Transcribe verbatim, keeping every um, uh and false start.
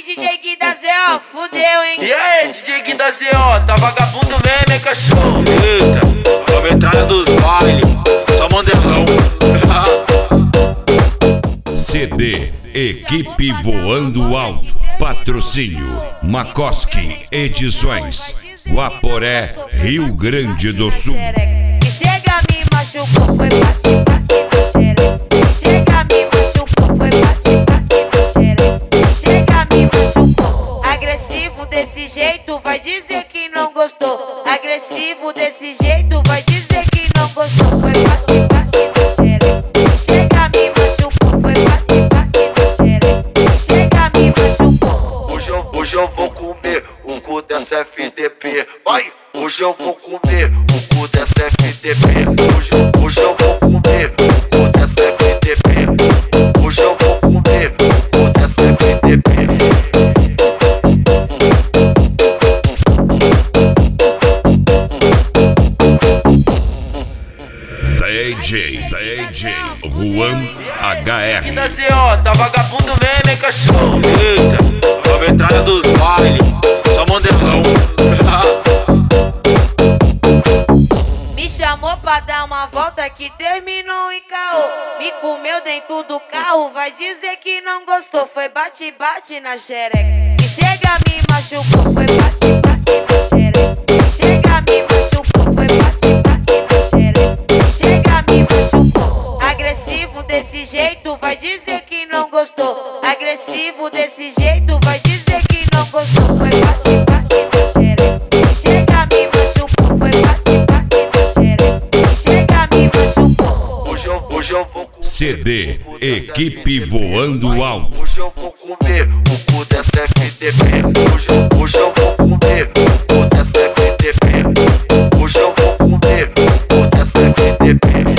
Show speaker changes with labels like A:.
A: D J Gui da Z O, fudeu, hein?
B: E aí, D J Gui da Z O, tá vagabundo mesmo, hein, cachorro?
C: Eita, nova entrada dos bailes, só mandelão.
D: C D Equipe Voando Alto. Patrocínio Makoski Edições, Guaporé, Rio Grande do Sul.
A: Que chega me machucou, foi bate, bate na xereca. Que chega me machucou, foi bate, bate na xereca. Que chega me machucou. Agressivo desse jeito, vai dizer que não gostou. Agressivo desse jeito, vai dizer que não gostou. Foi bate, bate na xereca. Que chega me machucou, foi bate, bate na xereca. Que chega me machucou.
E: Hoje eu, hoje eu vou comer o cu dessa F D P. Vai! Hoje eu vou comer o cu dessa F D P. Hoje, hoje eu vou comer o cu dessa F D P. Hoje eu vou comer o cu dessa F D P.
D: D J, D J Juan H R.
B: Da Z O, tá vagabundo mesmo, hein, cachorro?
C: Eita, nova entrada dos bailes, só mandelão.
A: Me chamou pra dar uma volta que terminou em caô. Me comeu dentro do carro, vai dizer que não gostou. Foi bate-bate na xereca. Que chega me machucou, foi bate-bate na xereca. Que chega me machucou, foi bate-bate na xereca. Que chega me machucou. Agressivo desse jeito, vai dizer que não gostou. Agressivo desse jeito, vai dizer que não gostou. Foi bate-bate na xereca. Que chega me machucou, foi bate-bate na xereca. Que chega me machucou.
E: Hoje eu, hoje eu vou comer
D: C D Equipe Voando Alto.
E: Hoje eu vou comer o cu dessa F D P. Hoje, hoje eu vou comer o cu dessa F D P. Hoje eu vou comer o cu dessa F D P.